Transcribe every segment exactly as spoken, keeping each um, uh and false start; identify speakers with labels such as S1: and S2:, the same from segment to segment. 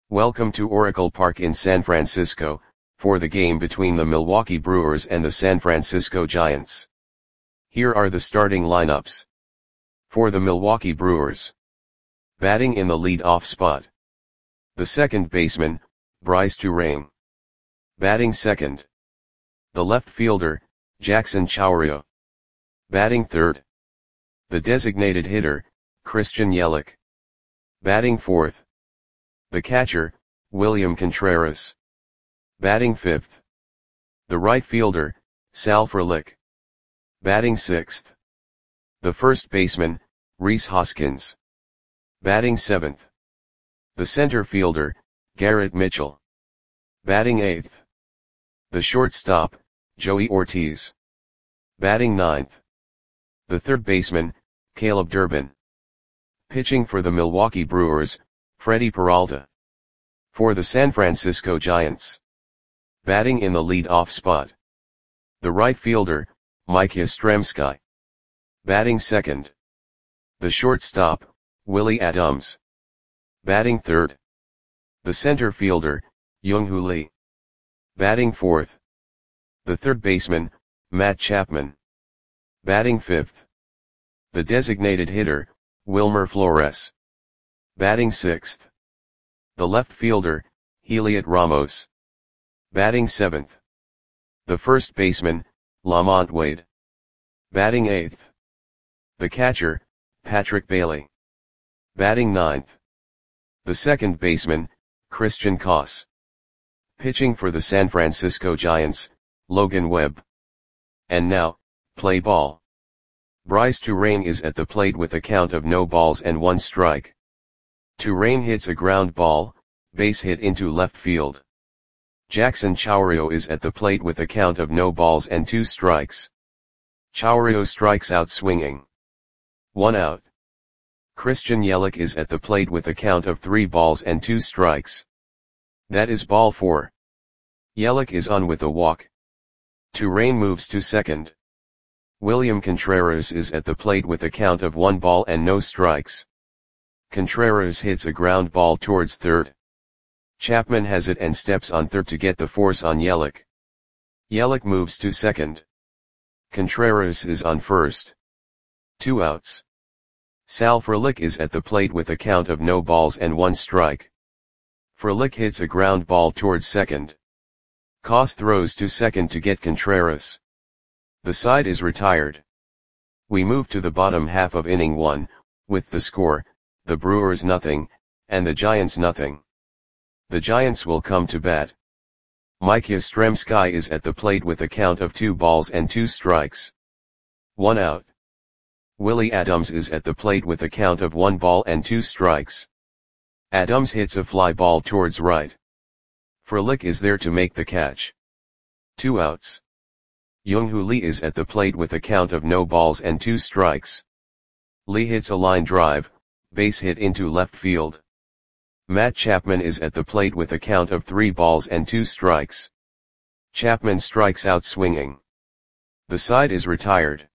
S1: Welcome to Oracle Park in San Francisco, for the game between the Milwaukee Brewers and the San Francisco Giants. Here are the starting lineups. For the Milwaukee Brewers. Batting in the lead-off spot. The second baseman, Brice Turang. Batting second. The left fielder, Jackson Chourio. Batting third. The designated hitter, Christian Yelich. Batting fourth. The catcher, William Contreras. Batting fifth. The right fielder, Sal Frelick. Batting sixth. The first baseman, Rhys Hoskins. Batting seventh. The center fielder, Garrett Mitchell. Batting eighth. The shortstop, Joey Ortiz. Batting ninth. The third baseman, Caleb Durbin. Pitching for the Milwaukee Brewers, Freddie Peralta. For the San Francisco Giants. Batting in the lead-off spot. The right fielder, Mike Yastrzemski. Batting second. The shortstop, Willie Adams. Batting third. The center fielder, Young-Hoo Lee. Batting fourth. The third baseman, Matt Chapman. Batting fifth. The designated hitter, Wilmer Flores. Batting sixth. The left fielder, Heliot Ramos. Batting seventh. The first baseman, Lamont Wade. Batting eighth. The catcher, Patrick Bailey. Batting ninth. The second baseman, Christian Koss. Pitching for the San Francisco Giants, Logan Webb. And now, play ball. Brice Turang is at the plate with a count of no balls and one strike. Turang hits a ground ball, base hit into left field. Jackson Chourio is at the plate with a count of no balls and two strikes. Chourio strikes out swinging. One out. Christian Yelich is at the plate with a count of three balls and two strikes. That is ball four. Yelich is on with a walk. Turang moves to second. William Contreras is at the plate with a count of one ball and no strikes. Contreras hits a ground ball towards third. Chapman has it and steps on third to get the force on Yelich. Yelich moves to second. Contreras is on first. Two outs. Sal Frelick is at the plate with a count of no balls and one strike. Frelick hits a ground ball towards second. Koss throws to second to get Contreras. The side is retired. We move to the bottom half of inning one, with the score, the Brewers nothing, and the Giants nothing. The Giants will come to bat. Mike Yastrzemski is at the plate with a count of two balls and two strikes. One out. Willie Adams is at the plate with a count of one ball and two strikes. Adams hits a fly ball towards right. Frelick is there to make the catch. Two outs. Young-Hoo Lee is at the plate with a count of no balls and two strikes. Lee hits a line drive, base hit into left field. Matt Chapman is at the plate with a count of three balls and two strikes. Chapman strikes out swinging. The side is retired.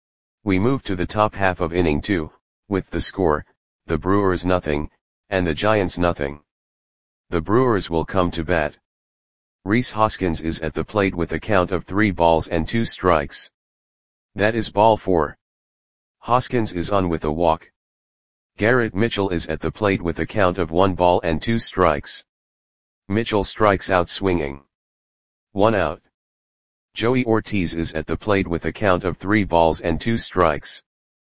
S1: We move to the top half of inning two, with the score, the Brewers nothing, and the Giants nothing. The Brewers will come to bat. Rhys Hoskins is at the plate with a count of three balls and two strikes. That is ball four. Hoskins is on with a walk. Garrett Mitchell is at the plate with a count of one ball and two strikes. Mitchell strikes out swinging. One out. Joey Ortiz is at the plate with a count of three balls and two strikes.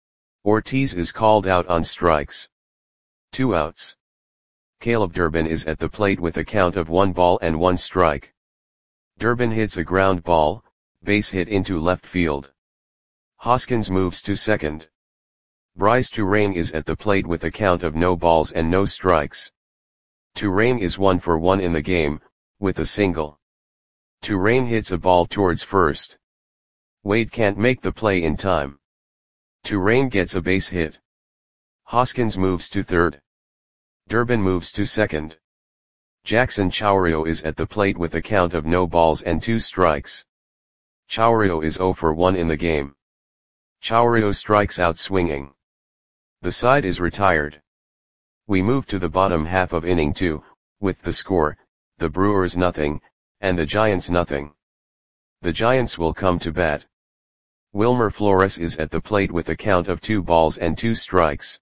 S1: Ortiz is called out on strikes. Two outs. Caleb Durbin is at the plate with a count of one ball and one strike. Durbin hits a ground ball, base hit into left field. Hoskins moves to second. Brice Turang is at the plate with a count of no balls and no strikes. Turang is one for one in the game, with a single. Turang hits a ball towards first. Wade can't make the play in time. Turang gets a base hit. Hoskins moves to third. Durbin moves to second. Jackson Chourio is at the plate with a count of no balls and two strikes. Chourio is zero for one in the game. Chourio strikes out swinging. The side is retired. We move to the bottom half of inning two, with the score, the Brewers nothing, and the Giants nothing. The Giants will come to bat. Wilmer Flores is at the plate with a count of two balls and two strikes.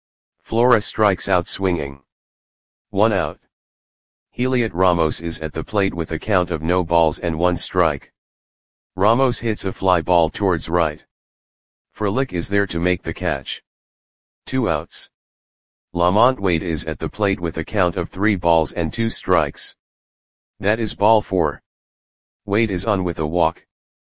S1: Flores strikes out swinging. One out. Heliot Ramos is at the plate with a count of no balls and one strike. Ramos hits a fly ball towards right. Frelick is there to make the catch. Two outs. Lamont Wade is at the plate with a count of three balls and two strikes. That is ball four. Wade is on with a walk.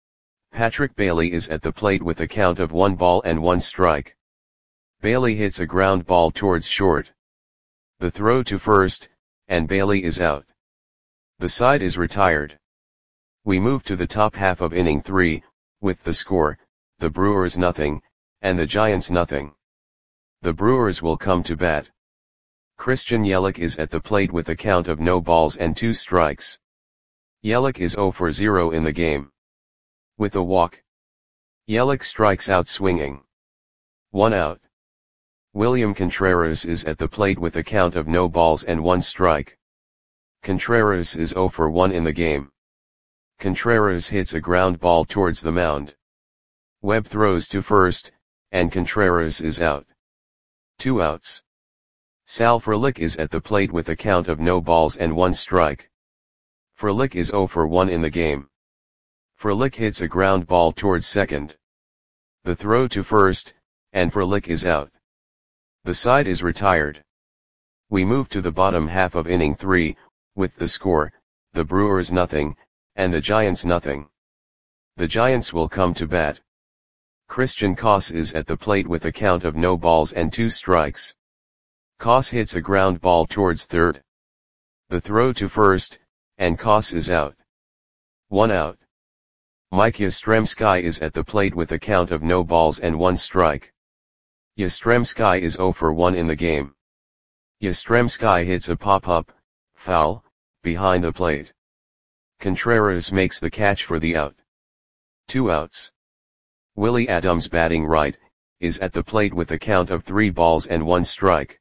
S1: Patrick Bailey is at the plate with a count of one ball and one strike. Bailey hits a ground ball towards short. The throw to first, and Bailey is out. The side is retired. We move to the top half of inning three, with the score, the Brewers nothing, and the Giants nothing. The Brewers will come to bat. Christian Yelich is at the plate with a count of no balls and two strikes. Yelich is zero for zero in the game. With a walk. Yelich strikes out swinging. One out. William Contreras is at the plate with a count of no balls and one strike. Contreras is zero for one in the game. Contreras hits a ground ball towards the mound. Webb throws to first, and Contreras is out. Two outs. Sal Frelick is at the plate with a count of no balls and one strike. Frelick is zero for one in the game. Frelick hits a ground ball towards second. The throw to first, and Frelick is out. The side is retired. We move to the bottom half of inning three, with the score, the Brewers nothing, and the Giants nothing. The Giants will come to bat. Christian Koss is at the plate with a count of no balls and two strikes. Koss hits a ground ball towards third. The throw to first, and Koss is out. One out. Mike Yastrzemski is at the plate with a count of no balls and one strike. Yastrzemski is zero for one in the game. Yastrzemski hits a pop-up, foul, behind the plate. Contreras makes the catch for the out. Two outs. Willie Adams, batting right, is at the plate with a count of three balls and one strike.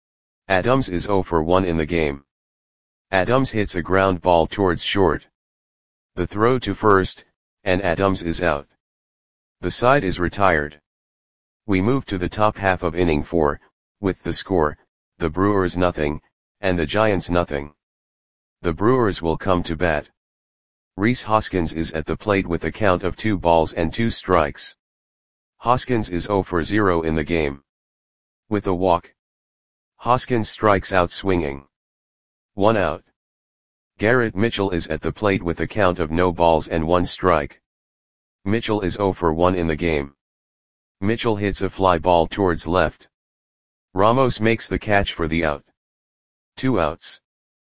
S1: Adams is zero for one in the game. Adams hits a ground ball towards short. The throw to first, and Adams is out. The side is retired. We move to the top half of inning four, with the score, the Brewers nothing, and the Giants nothing. The Brewers will come to bat. Rhys Hoskins is at the plate with a count of two balls and two strikes. Hoskins is zero for zero in the game. With a walk. Hoskins strikes out swinging. One out. Garrett Mitchell is at the plate with a count of no balls and one strike. Mitchell is zero for one in the game. Mitchell hits a fly ball towards left. Ramos makes the catch for the out. Two outs.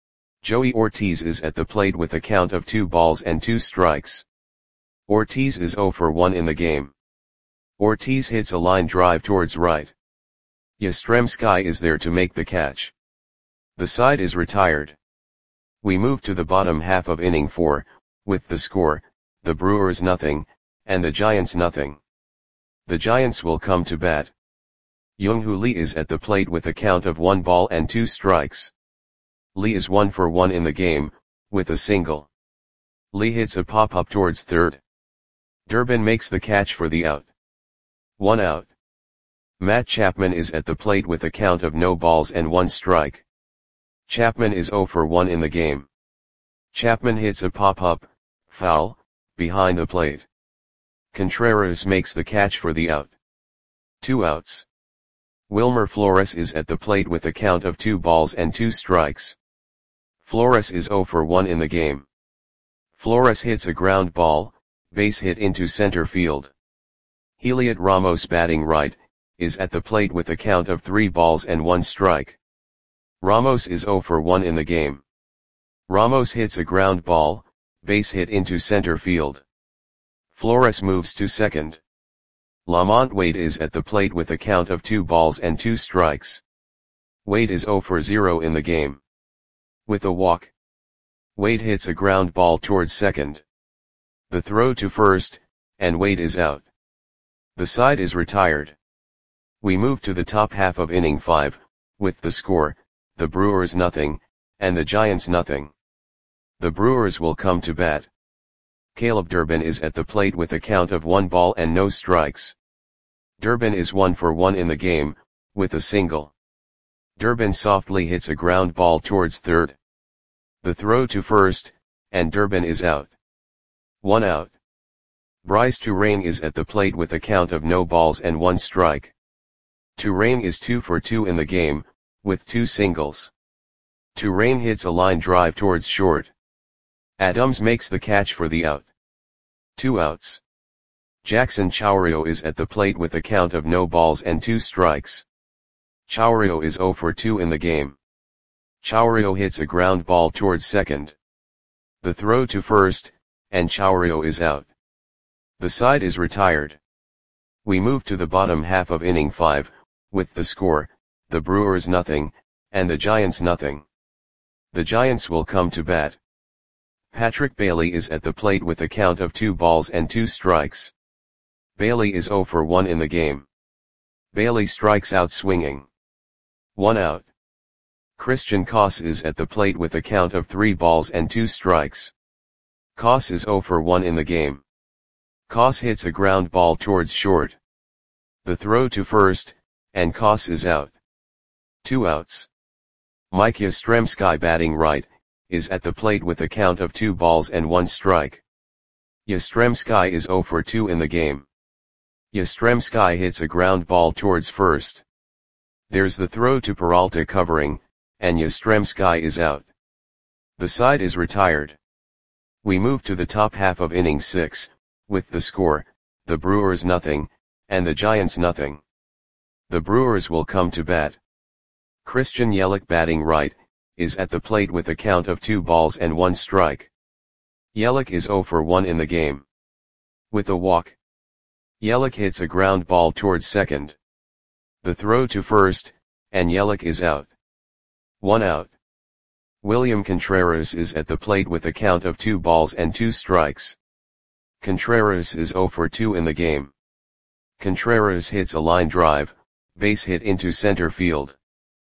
S1: Joey Ortiz is at the plate with a count of two balls and two strikes. Ortiz is zero for one in the game. Ortiz hits a line drive towards right. Yastrzemski is there to make the catch. The side is retired. We move to the bottom half of inning four, with the score, the Brewers nothing, and the Giants nothing. The Giants will come to bat. Young-Hoo Lee is at the plate with a count of one ball and two strikes. Lee is one for one in the game, with a single. Lee hits a pop-up towards third. Durbin makes the catch for the out. One out. Matt Chapman is at the plate with a count of no balls and one strike. Chapman is zero for one in the game. Chapman hits a pop-up, foul, behind the plate. Contreras makes the catch for the out. Two outs. Wilmer Flores is at the plate with a count of two balls and two strikes. Flores is zero for one in the game. Flores hits a ground ball, base hit into center field. Heliot Ramos, batting right, is at the plate with a count of three balls and one strike. Ramos is zero for one in the game. Ramos hits a ground ball, base hit into center field. Flores moves to second. Lamont Wade is at the plate with a count of two balls and two strikes. Wade is zero for zero in the game. With a walk. Wade hits a ground ball towards second. The throw to first, and Wade is out. The side is retired. We move to the top half of inning five, with the score, the Brewers nothing, and the Giants nothing. The Brewers will come to bat. Caleb Durbin is at the plate with a count of one ball and no strikes. Durbin is one for one in the game, with a single. Durbin softly hits a ground ball towards third. The throw to first, and Durbin is out. One out. Bryce Turang is at the plate with a count of no balls and one strike. Turang is two for two in the game, with two singles. Turang hits a line drive towards short. Adams makes the catch for the out. Two outs. Jackson Chourio is at the plate with a count of no balls and two strikes. Chourio is zero for two in the game. Chourio hits a ground ball towards second. The throw to first, and Chourio is out. The side is retired. We move to the bottom half of inning five, with the score, the Brewers nothing, and the Giants nothing. The Giants will come to bat. Patrick Bailey is at the plate with a count of two balls and two strikes. Bailey is zero for one in the game. Bailey strikes out swinging. One out. Christian Koss is at the plate with a count of three balls and two strikes. Koss is zero for one in the game. Koss hits a ground ball towards short. The throw to first, and Koss is out. Two outs. Mike Yastrzemski, batting right, is at the plate with a count of two balls and one strike. Yastrzemski is zero for two in the game. Yastrzemski hits a ground ball towards first. There's the throw to Peralta covering, and Yastrzemski is out. The side is retired. We move to the top half of inning six, with the score, the Brewers nothing, and the Giants nothing. The Brewers will come to bat. Christian Yelich, batting right, is at the plate with a count of two balls and one strike. Yelich is zero for one in the game. With a walk. Yelich hits a ground ball towards second. The throw to first, and Yelich is out. One out. William Contreras is at the plate with a count of two balls and two strikes. Contreras is zero for two in the game. Contreras hits a line drive, base hit into center field.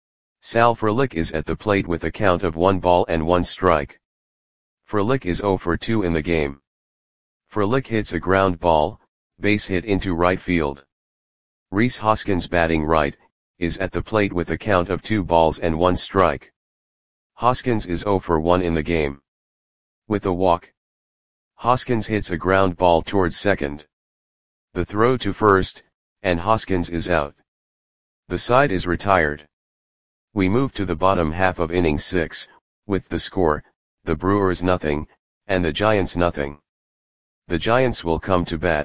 S1: Sal Frelick is at the plate with a count of one ball and one strike. Frelick is zero for two in the game. Frelick hits a ground ball, base hit into right field. Rhys Hoskins, batting right, is at the plate with a count of two balls and one strike. Hoskins is zero for one in the game. With a walk. Hoskins hits a ground ball towards second. The throw to first, and Hoskins is out. The side is retired. We move to the bottom half of inning six, with the score, the Brewers nothing, and the Giants nothing. The Giants will come to bat.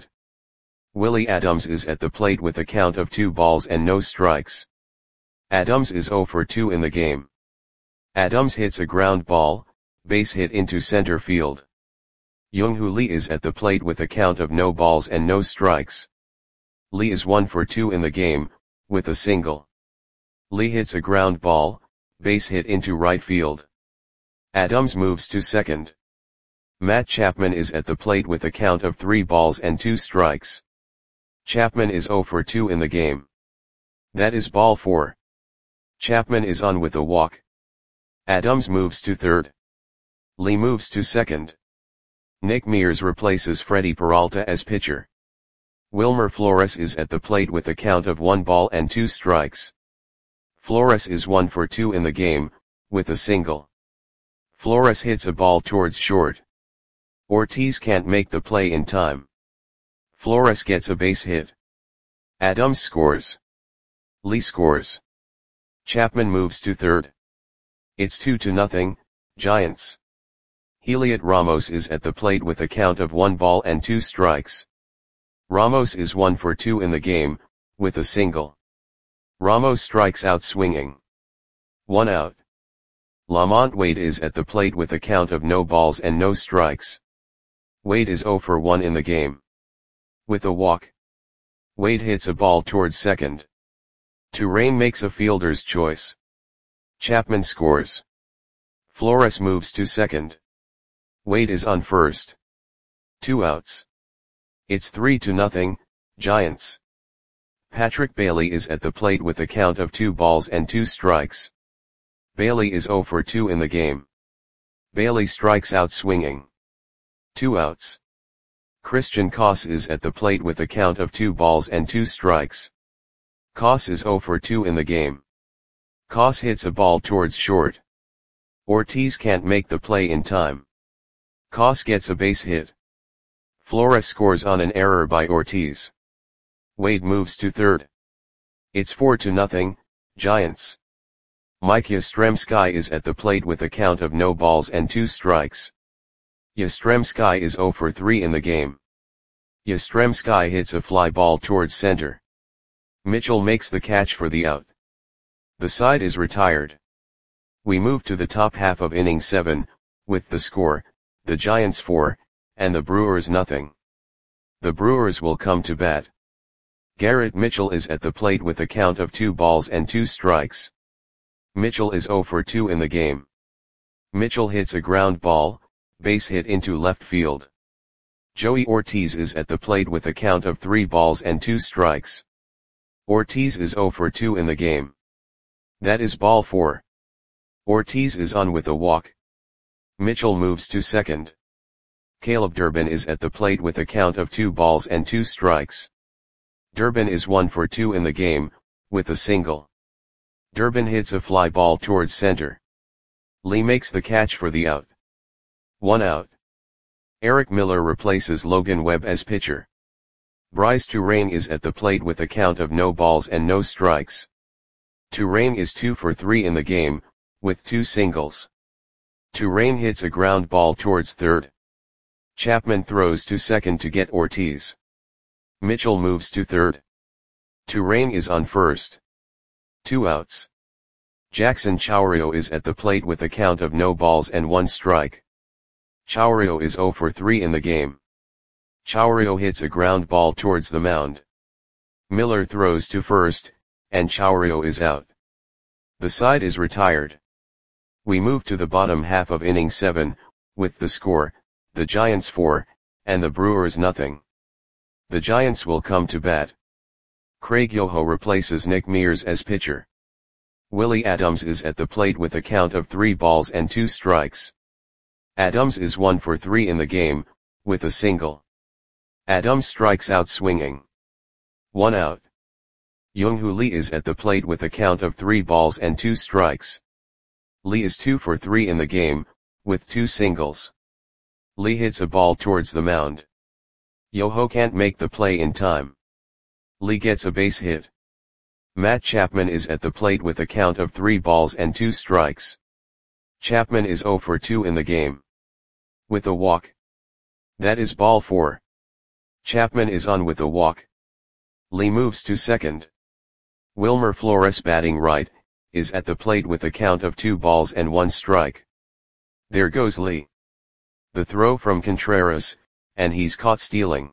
S1: Willie Adams is at the plate with a count of two balls and no strikes. Adams is zero for two in the game. Adams hits a ground ball, base hit into center field. Young-Hoo Lee is at the plate with a count of no balls and no strikes. Lee is one for two in the game, with a single. Lee hits a ground ball, base hit into right field. Adams moves to second. Matt Chapman is at the plate with a count of three balls and two strikes. Chapman is zero for two in the game. That is ball four. Chapman is on with a walk. Adams moves to third. Lee moves to second. Nick Mears replaces Freddie Peralta as pitcher. Wilmer Flores is at the plate with a count of one ball and two strikes. Flores is one for two in the game, with a single. Flores hits a ball towards short. Ortiz can't make the play in time. Flores gets a base hit. Adams scores. Lee scores. Chapman moves to third. It's two to nothing, Giants. Heliot Ramos is at the plate with a count of one ball and two strikes. Ramos is one for two in the game, with a single. Ramos strikes out swinging. One out. Lamont Wade is at the plate with a count of no balls and no strikes. Wade is zero for one in the game. With a walk. Wade hits a ball towards second. Turang makes a fielder's choice. Chapman scores. Flores moves to second. Wade is on first. Two outs. It's three to nothing, Giants. Patrick Bailey is at the plate with a count of two balls and two strikes. Bailey is zero for two in the game. Bailey strikes out swinging. Two outs. Christian Koss is at the plate with a count of two balls and two strikes. Koss is zero for two in the game. Koss hits a ball towards short. Ortiz can't make the play in time. Koss gets a base hit. Flores scores on an error by Ortiz. Wade moves to third. It's four to nothing, Giants. Mike Yastrzemski is at the plate with a count of no balls and two strikes. Yastrzemski is zero for three in the game. Yastrzemski hits a fly ball towards center. Mitchell makes the catch for the out. The side is retired. We move to the top half of inning seven, with the score, the Giants four, and the Brewers nothing. The Brewers will come to bat. Garrett Mitchell is at the plate with a count of two balls and two strikes. Mitchell is zero for two in the game. Mitchell hits a ground ball, base hit into left field. Joey Ortiz is at the plate with a count of three balls and two strikes. Ortiz is zero for two in the game. That is ball four. Ortiz is on with a walk. Mitchell moves to second. Caleb Durbin is at the plate with a count of two balls and two strikes. Durbin is one for two in the game, with a single. Durbin hits a fly ball towards center. Lee makes the catch for the out. One out. Eric Miller replaces Logan Webb as pitcher. Bryce Turang is at the plate with a count of no balls and no strikes. Turang is two for three in the game, with two singles. Turang hits a ground ball towards third. Chapman throws to second to get Ortiz. Mitchell moves to third. Turang is on first. Two outs. Jackson Chourio is at the plate with a count of no balls and one strike. Chourio is zero for three in the game. Chourio hits a ground ball towards the mound. Miller throws to first, and Chourio is out. The side is retired. We move to the bottom half of inning seven, with the score, the Giants four, and the Brewers nothing. The Giants will come to bat. Craig Yoho replaces Nick Mears as pitcher. Willie Adams is at the plate with a count of three balls and two strikes. Adams is one for three in the game, with a single. Adams strikes out swinging. One out. Young-Hoo Lee is at the plate with a count of three balls and two strikes. Lee is two for three in the game, with two singles. Lee hits a ball towards the mound. Yoho can't make the play in time. Lee gets a base hit. Matt Chapman is at the plate with a count of three balls and two strikes. Chapman is zero for two in the game. With a walk. That is ball four. Chapman is on with a walk. Lee moves to second. Wilmer Flores, batting right, is at the plate with a count of two balls and one strike. There goes Lee. The throw from Contreras, and he's caught stealing.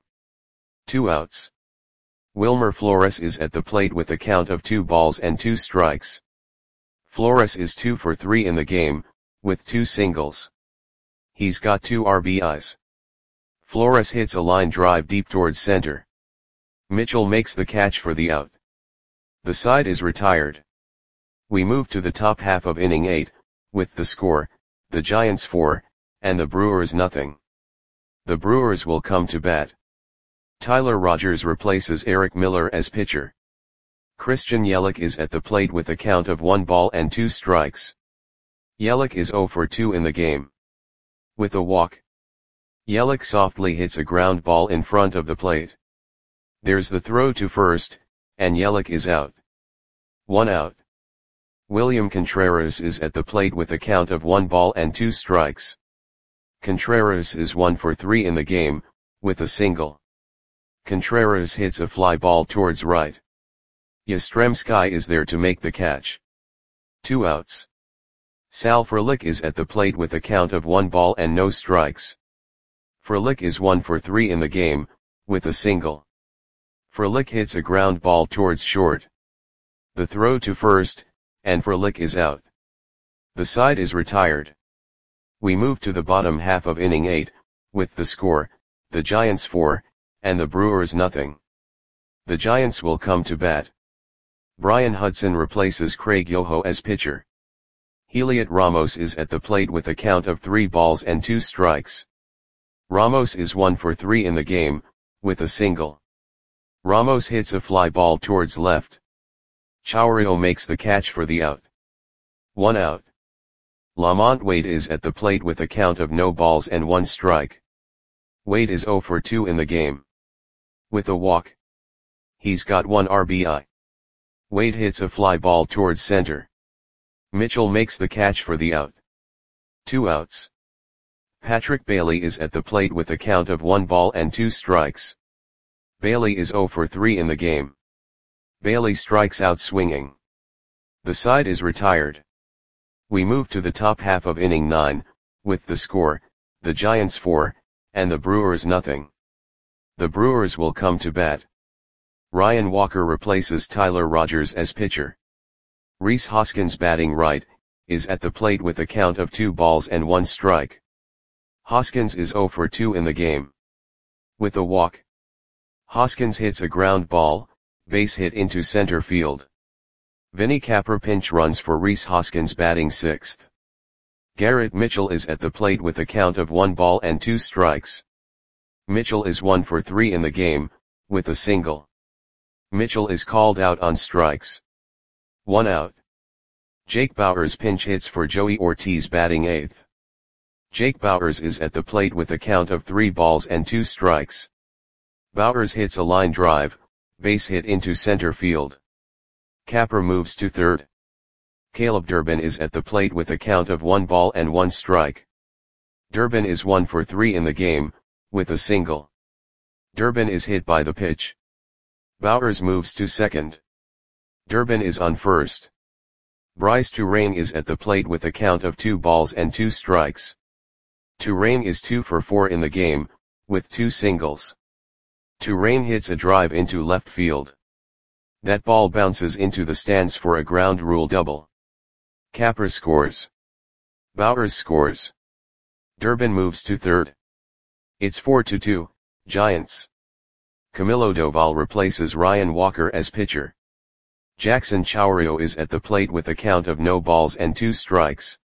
S1: Two outs. Wilmer Flores is at the plate with a count of two balls and two strikes. Flores is two for three in the game, with two singles. He's got two R B Is. Flores hits a line drive deep towards center. Mitchell makes the catch for the out. The side is retired. We move to the top half of inning eight, with the score, the Giants four, and the Brewers nothing. The Brewers will come to bat. Tyler Rogers replaces Eric Miller as pitcher. Christian Yelich is at the plate with a count of one ball and two strikes. Yelich is zero for two in the game. With a walk. Yelich softly hits a ground ball in front of the plate. There's the throw to first, and Yelich is out. One out. William Contreras is at the plate with a count of one ball and two strikes. Contreras is one for three in the game, with a single. Contreras hits a fly ball towards right. Yastrzemski is there to make the catch. Two outs. Sal Frelick is at the plate with a count of one ball and no strikes. Frelick is one for three in the game, with a single. Frelick hits a ground ball towards short. The throw to first, and Frelick is out. The side is retired. We move to the bottom half of inning eight, with the score, the Giants four, and the Brewers nothing. The Giants will come to bat. Brian Hudson replaces Craig Yoho as pitcher. Heliot Ramos is at the plate with a count of three balls and two strikes. Ramos is one for three in the game, with a single. Ramos hits a fly ball towards left. Chourio makes the catch for the out. One out. Lamont Wade is at the plate with a count of no balls and one strike. Wade is zero for two in the game. With a walk. He's got one R B I. Wade hits a fly ball towards center. Mitchell makes the catch for the out. Two outs. Patrick Bailey is at the plate with a count of one ball and two strikes. Bailey is zero for three in the game. Bailey strikes out swinging. The side is retired. We move to the top half of inning nine, with the score, the Giants four, and the Brewers nothing. The Brewers will come to bat. Ryan Walker replaces Tyler Rogers as pitcher. Rhys Hoskins, batting right, is at the plate with a count of two balls and one strike. Hoskins is zero for two in the game. With a walk. Hoskins hits a ground ball, base hit into center field. Vinny Capra pinch runs for Rhys Hoskins, batting sixth. Garrett Mitchell is at the plate with a count of one ball and two strikes. Mitchell is one for three in the game, with a single. Mitchell is called out on strikes. One out. Jake Bauers pinch hits for Joey Ortiz, batting eighth. Jake Bauers is at the plate with a count of three balls and two strikes. Bauers hits a line drive, base hit into center field. Capra moves to third. Caleb Durbin is at the plate with a count of one ball and one strike. Durbin is one for three in the game, with a single. Durbin is hit by the pitch. Bauers moves to second. Durbin is on first. Bryce Turang is at the plate with a count of two balls and two strikes. Turang is two for four in the game, with two singles. Turang hits a drive into left field. That ball bounces into the stands for a ground rule double. Capra scores. Bauers scores. Durbin moves to third. It's four to two, Giants. Camilo Doval replaces Ryan Walker as pitcher. Jackson Chourio is at the plate with a count of no balls and two strikes.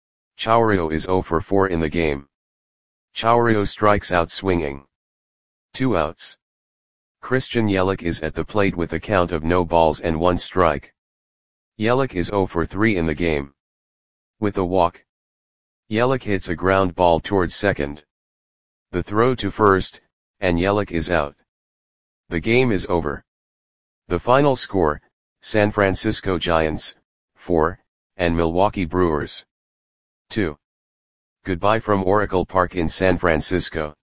S1: Chourio is zero for four in the game. Chourio strikes out swinging. Two outs. Christian Yelich is at the plate with a count of no balls and one strike. Yelich is zero for three in the game. With a walk. Yelich hits a ground ball towards second. The throw to first, and Yelich is out. The game is over. The final score, San Francisco Giants, four, and Milwaukee Brewers, two. Goodbye from Oracle Park in San Francisco.